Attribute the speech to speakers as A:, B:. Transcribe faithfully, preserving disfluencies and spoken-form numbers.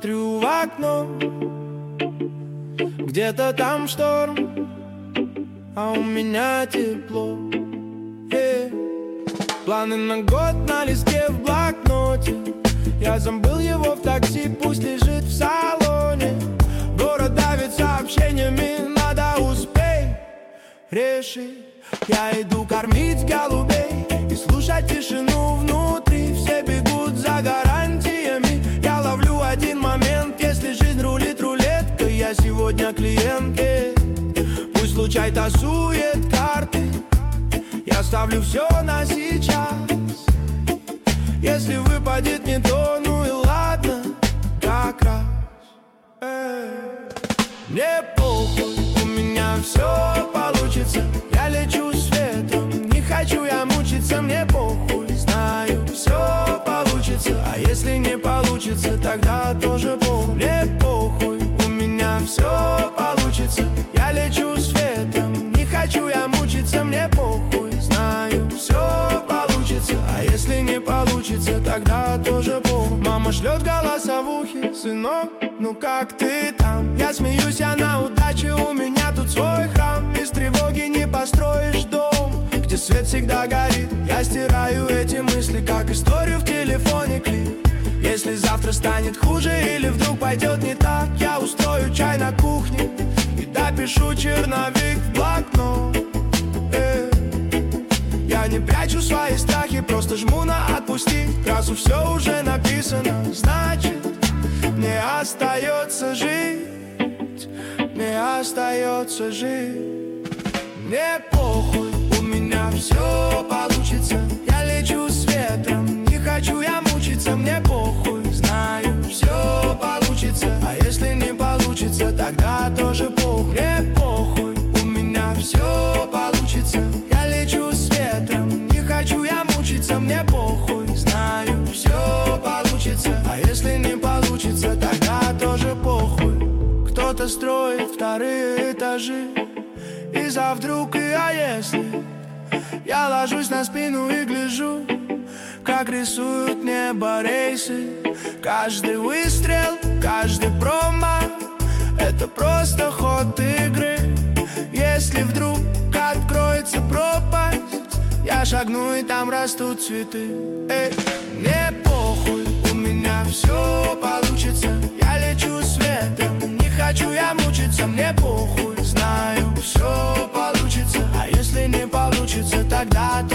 A: Смотрю в окно, где-то там шторм, а у меня тепло. Э. Планы на год на листе в блокноте. Я забыл его в такси, пусть лежит в салоне. Город давит сообщениями, надо успеть решить. Я иду кормить голубей и слушать тишину внутри. Все бегут за гарантиями. Я ловлю один момент, если жизнь рулит рулеткой. Я сегодня клиентке, пусть случай тасует карты. Я ставлю все на сейчас. Если выпадет не то, ну и ладно, как раз. Эй. Мне похуй, у меня все получится. Я лечу с ветром, не хочу я мучиться. Мне похуй, знаю, все получится. А если не получится, тогда тоже похуй. Мне похуй, у меня все получится. Я лечу с ветром, не хочу я мучиться. Мне похуй, знаю, все получится. А если не получится, тогда тоже похуй. Мама шлет голосовухи: сынок, ну как ты там? Я смеюсь, я на удаче, у меня тут свой храм. Из тревоги не построишь дом, где свет всегда горит. Я стираю эти мысли, как историю в телефоне клип. Если завтра станет хуже или вдруг пойдет не так, я устрою чай на кухне и допишу черновик в блокнот. э. Я не прячу свои страхи, просто жму на отпусти. Раз все уже написано, значит мне остается жить. Мне остается жить. Мне похуй, у меня все получится. Я лечу с ветром, не хочу я мучиться. Мне похуй, знаю, все получится. А если не получится, тогда тоже похуй. Мне похуй, у меня все получится. Я лечу с ветром, не хочу я мучиться. Мне похуй, знаю, все получится. А если не получится, тогда тоже похуй. Кто-то строит вторые этажи из-за вдруг и а если. Я ложусь на спину и гляжу, как рисуют небо рейсы. Каждый выстрел, каждый промах — это просто ход игры. Если вдруг откроется пропасть, я шагну и там растут цветы. Эй, мне похуй, у меня все получится. Я лечу с ветром, не хочу я мучиться. Мне похуй, знаю, все получится. А если не получится, тогда